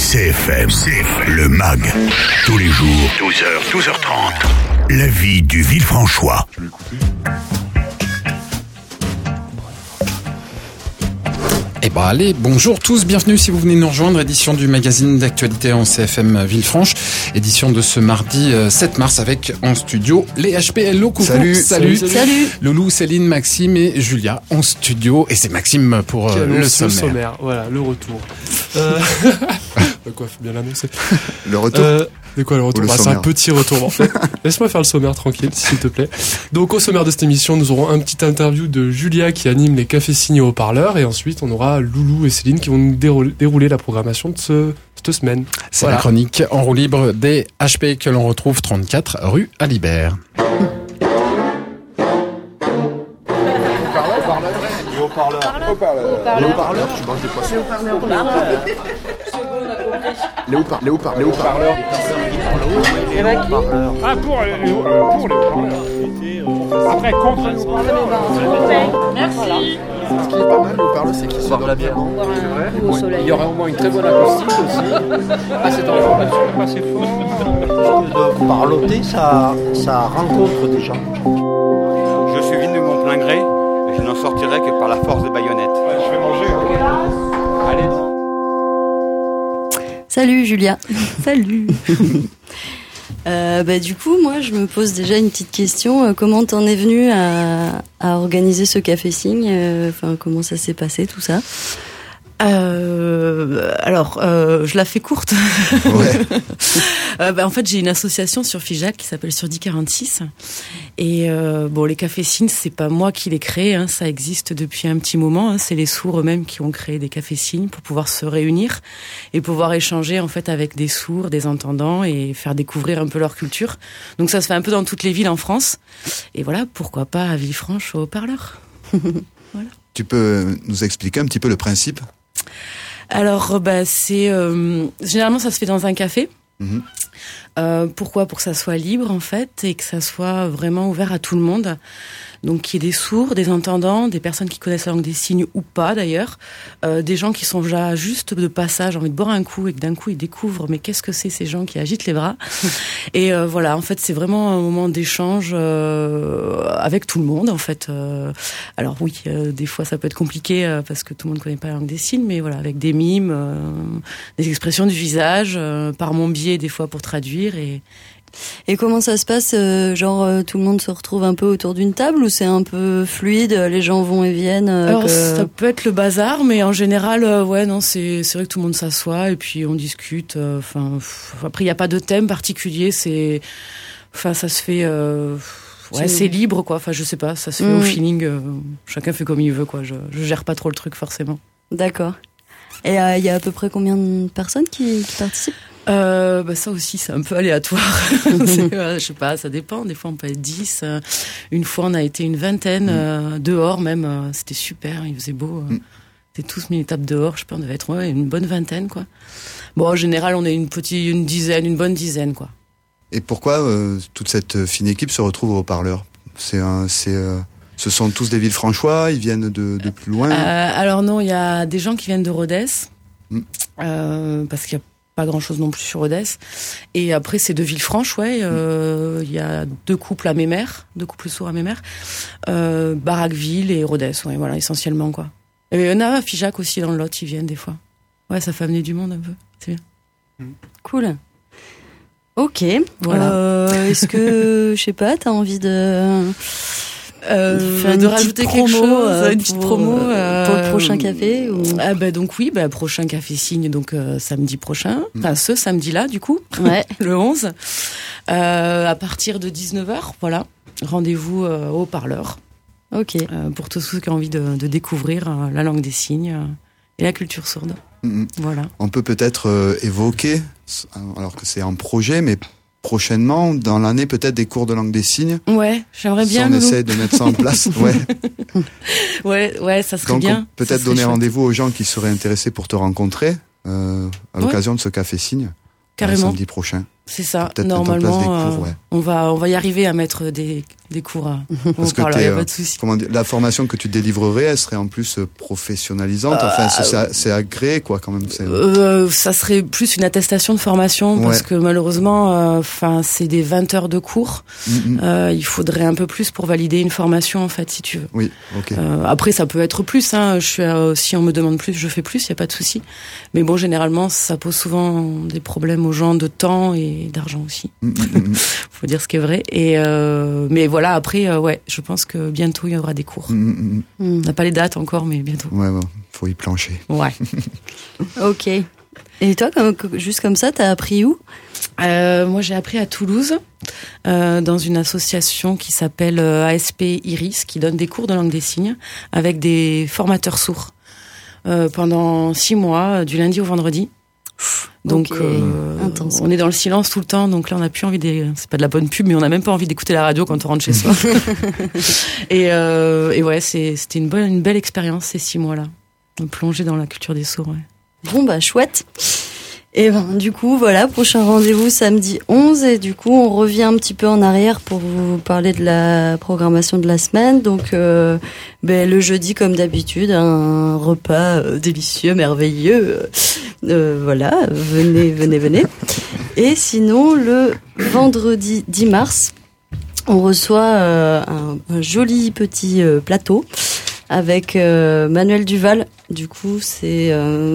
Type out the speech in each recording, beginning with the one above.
CFM, le MAG, tous les jours, 12h, 12h30. La vie du Villefranchois. Je vais écouter. Eh ben allez, bonjour tous, bienvenue si vous venez nous rejoindre, édition du magazine d'actualité en CFM Villefranche, édition de ce mardi 7 mars avec en studio les HPLO. Coucou. Salut. Loulou, Céline, Maxime et Julia en studio, et c'est Maxime pour le sommaire. Voilà, le retour. Quoi, faut bien l'annoncer. Le retour. De quoi le retour? C'est un petit retour en fait. Laisse-moi faire le sommaire tranquille, s'il te plaît. Donc au sommaire de cette émission, nous aurons un petit interview de Julia qui anime les cafés signés au parleur, et ensuite on aura Loulou et Céline qui vont nous dérouler la programmation de cette semaine. C'est la chronique en roue libre des HP que l'on retrouve 34 rue Alibert. Haut-parleur, tu manges des poissons. Les haut-parleurs. Ah, pour les haut-parleurs. Après, contre les haut-parleurs. Merci. Ce qui est pas mal, les haut-parleurs, c'est qu'ils sont dans la bière. C'est vrai. Il y aura au moins une très bonne acoustique aussi. Ah, c'est dangereux, pas c'est fort. De parloter, ça rencontre des gens. Je suis venu de mon plein gré, et je n'en sortirai que par la force des baïonnettes. Je vais manger. Allez. Salut Julia. Salut. Du coup, moi, je me pose déjà une petite question. Comment t'en es venue à organiser ce café signe? Comment ça s'est passé tout ça? Je la fais courte. Ouais. En fait, j'ai une association sur Figeac qui s'appelle Surdi 46. Et les cafés signes, c'est pas moi qui les crée, hein, ça existe depuis un petit moment. Hein, c'est les sourds eux-mêmes qui ont créé des cafés signes pour pouvoir se réunir et pouvoir échanger en fait avec des sourds, des entendants et faire découvrir un peu leur culture. Donc ça se fait un peu dans toutes les villes en France. Et voilà, pourquoi pas à Villefranche au Haut-Parleur. Voilà. Tu peux nous expliquer un petit peu le principe? Alors, c'est généralement ça se fait dans un café. Mm-hmm. Pourquoi? Pour que ça soit libre en fait et que ça soit vraiment ouvert à tout le monde. Donc qu'il y ait des sourds, des entendants, des personnes qui connaissent la langue des signes ou pas d'ailleurs, des gens qui sont déjà juste de passage, envie de boire un coup et que d'un coup ils découvrent mais qu'est-ce que c'est ces gens qui agitent les bras. Et voilà, en fait c'est vraiment un moment d'échange avec tout le monde en fait. Alors oui, des fois ça peut être compliqué parce que tout le monde connaît pas la langue des signes, mais voilà, avec des mimes, des expressions du visage, par mon biais des fois pour traduire. Et comment ça se passe? Tout le monde se retrouve un peu autour d'une table ou c'est un peu fluide, les gens vont et viennent? Alors ça peut être le bazar, mais en général, c'est vrai que tout le monde s'assoit et puis on discute. Après il y a pas de thème particulier, ça se fait. C'est libre quoi. Je sais pas, ça se fait au feeling. Chacun fait comme il veut quoi. Je gère pas trop le truc forcément. D'accord. Et il y a à peu près combien de personnes qui participent? Ça aussi c'est un peu aléatoire. Je sais pas, ça dépend. Des fois on peut être 10. Une fois on a été une vingtaine dehors même. C'était super, il faisait beau. On était tous mis une table dehors. Je sais pas, on devait être une bonne vingtaine quoi. Bon en général on est une bonne dizaine quoi. Et pourquoi toute cette fine équipe se retrouve au Haut-Parleur? Ce sont tous des Villefranchois, ils viennent de plus loin? Alors non, il y a des gens qui viennent de Rodez, parce qu'il y a pas grand chose non plus sur Rodez. Et après, c'est de Villefranche, il y a deux couples sourds à Mémère, Barraqueville et Rodez, voilà, essentiellement, quoi. Et il y en a à Figeac aussi dans le Lot, ils viennent des fois. Ouais, ça fait amener du monde un peu, c'est bien. Cool. Ok. Voilà. Est-ce que, je sais pas, t'as envie de rajouter quelque chose, une petite promo pour le prochain café ou... Donc oui, prochain café signe samedi prochain, ce samedi-là du coup, le 11, à partir de 19h, voilà, rendez-vous au Haut-Parleur. Ok. Pour tous ceux qui ont envie de découvrir la langue des signes et la culture sourde. Voilà. On peut peut-être évoquer, alors que c'est un projet, mais prochainement, dans l'année, peut-être des cours de langue des signes. Ouais, j'aimerais bien. On essaie de mettre ça en place. Ouais, ça serait bien. Donc, peut-être donner rendez-vous aux gens qui seraient intéressés pour te rencontrer à l'occasion de ce café signe. Carrément. Samedi prochain. C'est ça. Normalement, on va y arriver à mettre des cours parce que y a pas de souci. La formation que tu délivrerais, elle serait en plus professionnalisante. C'est agréé, quoi, quand même. Ça serait plus une attestation de formation parce que malheureusement, c'est des 20 heures de cours. Il faudrait un peu plus pour valider une formation, en fait, si tu veux. Oui, ok. Après, ça peut être plus. Si on me demande plus, je fais plus. Il y a pas de souci. Mais bon, généralement, ça pose souvent des problèmes aux gens de temps et d'argent aussi. Faut dire ce qui est vrai. Mais voilà, après, je pense que bientôt il y aura des cours. On n'a pas les dates encore, mais bientôt. Ouais, faut y plancher. Ouais. Ok. Et toi, juste comme ça, t'as appris où ? Moi, j'ai appris à Toulouse, dans une association qui s'appelle ASP Iris, qui donne des cours de langue des signes avec des formateurs sourds pendant 6 mois, du lundi au vendredi. Donc on est dans le silence tout le temps, donc là on n'a plus envie c'est pas de la bonne pub, mais on n'a même pas envie d'écouter la radio quand on rentre chez soi. et ouais, c'était une belle expérience ces 6 mois là, plonger dans la culture des sourds. Ouais. Bon bah chouette. Et du coup voilà, prochain rendez-vous samedi 11, et du coup on revient un petit peu en arrière pour vous parler de la programmation de la semaine. Donc le jeudi, comme d'habitude, un repas délicieux, merveilleux. Voilà, venez. Et sinon, le vendredi 10 mars, on reçoit un joli petit plateau avec Manuel Duval. Du coup, c'est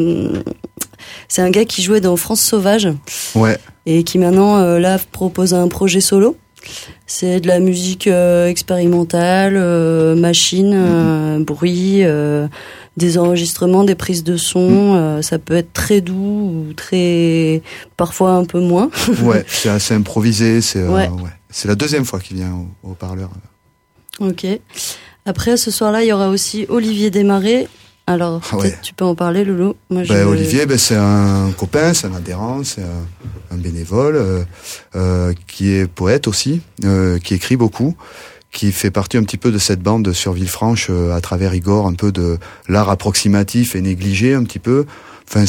un gars qui jouait dans France Sauvage. Ouais. Et qui maintenant, là, propose un projet solo. C'est de la musique expérimentale, machine, bruit, des enregistrements, des prises de son. Ça peut être très doux ou très, parfois un peu moins. Ouais, c'est assez improvisé. C'est la 2e fois qu'il vient au parleur. Ok. Après, ce soir-là, il y aura aussi Olivier Desmarais. Alors, peut-être tu peux en parler, Loulou. Moi, Olivier, c'est un copain, c'est un adhérent, c'est un bénévole qui est poète aussi, qui écrit beaucoup, qui fait partie un petit peu de cette bande sur Villefranche à travers Igor, un peu de l'art approximatif et négligé un petit peu. Enfin,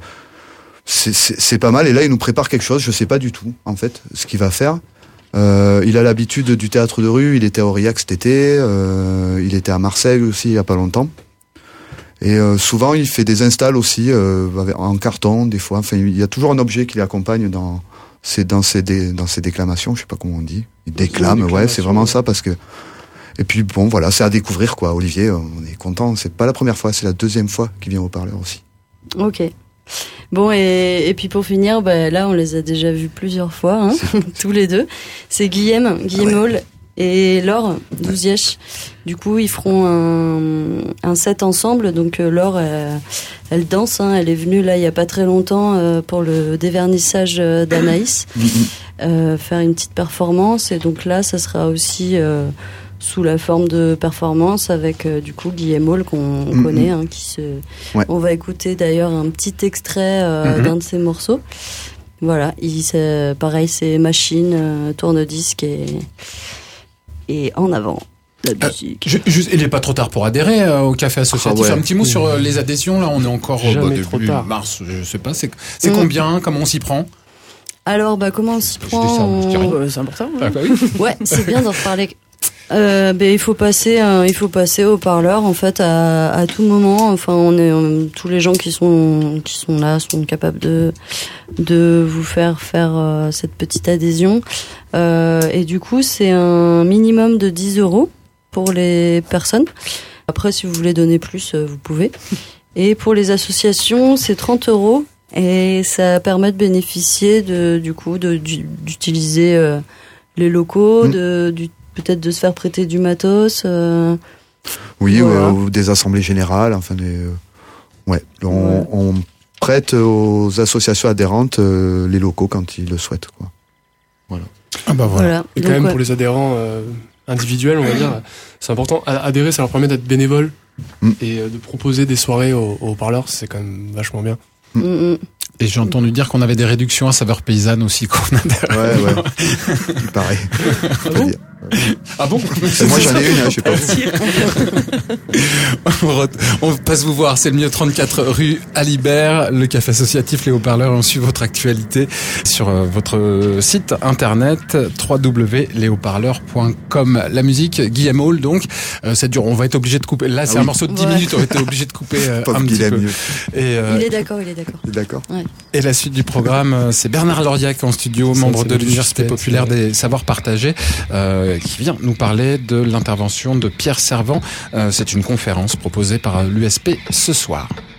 c'est pas mal. Et là, il nous prépare quelque chose. Je sais pas du tout, en fait, ce qu'il va faire. Il a l'habitude du théâtre de rue. Il était à Aurillac cet été. Il était à Marseille aussi il y a pas longtemps. Et souvent, il fait des installs aussi en carton, des fois. Enfin, il y a toujours un objet qui l'accompagne dans ses déclamations. Je sais pas comment on dit. Il déclame, c'est vraiment ça parce que. Et puis bon, voilà, c'est à découvrir quoi. Olivier, on est content. C'est pas la première fois, c'est la 2e fois qu'il vient au parleur aussi. Ok. Bon, et puis pour finir, là, on les a déjà vus plusieurs fois, tous les deux. C'est Guillaume Hall et Laure Douzièche. Du coup, ils feront un set ensemble. Donc Laure, elle danse. Elle est venue là il y a pas très longtemps pour le dévernissage d'Anaïs, faire une petite performance. Et donc là, ça sera aussi sous la forme de performance avec du coup Guillaume Hall qu'on connaît, on va écouter d'ailleurs un petit extrait d'un de ses morceaux. Voilà, pareil, c'est machine, tourne-disque et en avant. Il n'est pas trop tard pour adhérer au café associatif. Un petit mot sur les adhésions. Là, on est encore début mars. Je sais pas. C'est combien? Comment on s'y prend? Alors, comment on s'y prend? C'est important. Ouais, c'est bien d'en reparler. Il faut passer au parleur en fait à tout moment. Enfin, tous les gens qui sont là sont capables de vous faire cette petite adhésion. Et du coup, c'est un minimum de 10 € pour les personnes. Après, si vous voulez donner plus, vous pouvez. Et pour les associations, c'est 30 €. Et ça permet de bénéficier d'utiliser les locaux, peut-être de se faire prêter du matos. Oui, voilà. Ou des assemblées générales. Enfin, on prête aux associations adhérentes les locaux quand ils le souhaitent, quoi. Voilà. Voilà. Et quand même pour les adhérents individuels, on va dire, c'est important. Adhérer, ça leur permet d'être bénévoles et de proposer des soirées aux parleurs, c'est quand même vachement bien. Et j'ai entendu dire qu'on avait des réductions à saveur paysanne aussi qu'on adhère. Ouais. Il paraît. Ah bon? Moi j'en ai une, je sais pas. On passe vous voir, c'est le mieux 34 rue Alibert, le café associatif Les Haut-Parleurs. On suit votre actualité sur votre site internet www.leshautparleurs.com. La musique, Guillaume Hall, donc, ça dure, on va être obligé de couper. Là, c'est un morceau de 10 minutes, on va être obligé de couper un petit peu. Et, il est d'accord. Ouais. Et la suite du programme, c'est Bernard Lauriac en studio, membre de l'Université populaire des savoirs partagés, qui vient nous parler de l'intervention de Pierre Servant. C'est une conférence proposée par l'USP ce soir.